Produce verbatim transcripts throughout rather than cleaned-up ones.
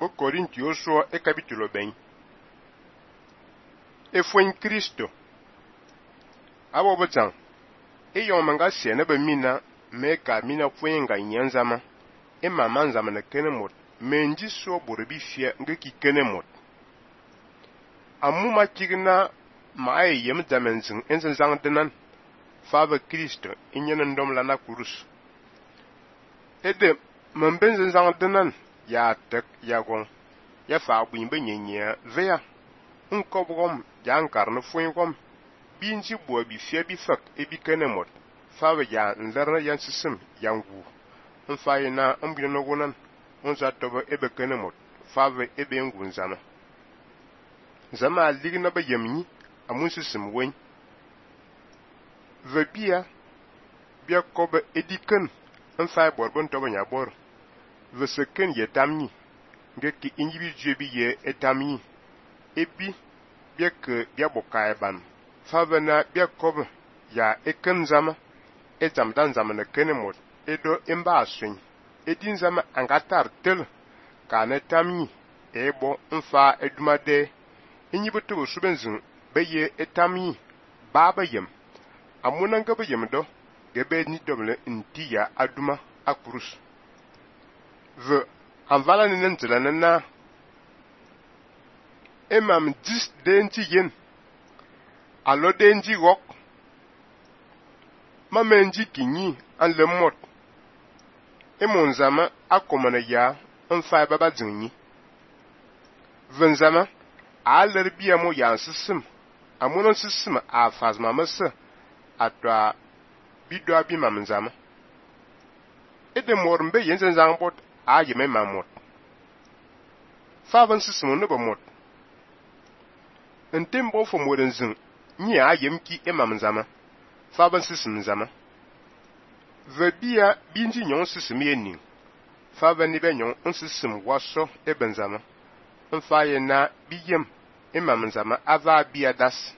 o Corintios e capítulo bem. E foi em Cristo. Abo botang. E yon manga sene be mina me ka mina foi nga nyanzama. E mama nzama na kenemot. Menji so borobi fie nge ki kenemot. Amuma kigna ma ay yem damenzing enzen zang denan. Fava Cristo inyen ndom la na kurus. Ede mambenzen zang denan ya tek ya gong. Ya fa buimbe nyenye veya. Nkobrom ya nkarne fuingom. Binji bo bi fie bi fak e bi kenemot. Fava ya nlerna yan sisim yangu. Nfaye na mbino nogonan. Onza tobo ebe kenemot. Fava ebe ngun zama. Zama ligna ba yemni amun sisim wen. Ve bia bia kobe ediken. Nfaye borbon tobo nyabor. Ve seken ye tamni. Nge ki individu bi ye etamni. Ebi bia ke bia bokae ban. Fava na bia kobe ya eken zama. E zam dan zama na kenemot. Edo imba aswin. Edin zama angatar tel. Ka ne tamni. Ebo nfa edumade. Inyi betu subenzin beye etamni. Baba yem. Amunan gaba yem do. Gebe ni doble intiya aduma akurus. Ve anvala ni nentila nana. Emam dis denji yen. Alo denji wok. Mamenji kinyi an le mot. Emon zama akomana ya nfa baba zinyi. Ven zama a ler biya mo ya sisim. Amunan sisim a fazma masa atwa bidwa bi mam zama. Ede mor mbe yenzen zang bot a yeme mamot. Favan sisim no ba mot. Ntembo fo moden zin nyi a yem ki emam zama. Favan sisim zama. Ve bia binji nyon sisim yenin. Favan ni be nyon sisim waso eben zama. Nfaye na biyem emam zama ava bia das.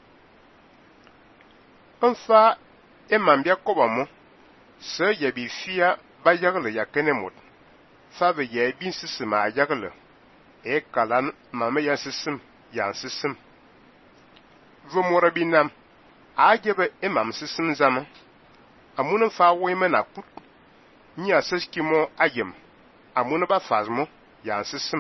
Nfa emam bia koba mo. Se ye bi fia ba yagle ya kenemot. Fave ye bin sisim a yagle. E kalan mame ya sisim ya sisim. Ve mora binam. A gebe emam sisim zama. Amunen fa weme na kut. Ni a seski mo ayem. Amunen ba fazmo ya sisim.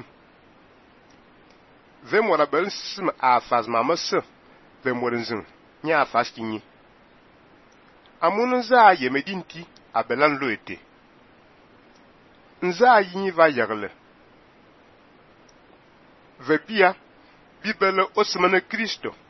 Ve mora bel sisim a fazma mase. Ve moren ni a faski ni. Amunen za yeme dinti a belan loete. Nza yinyi va yagle. Ve bia bibele osmane Kristo.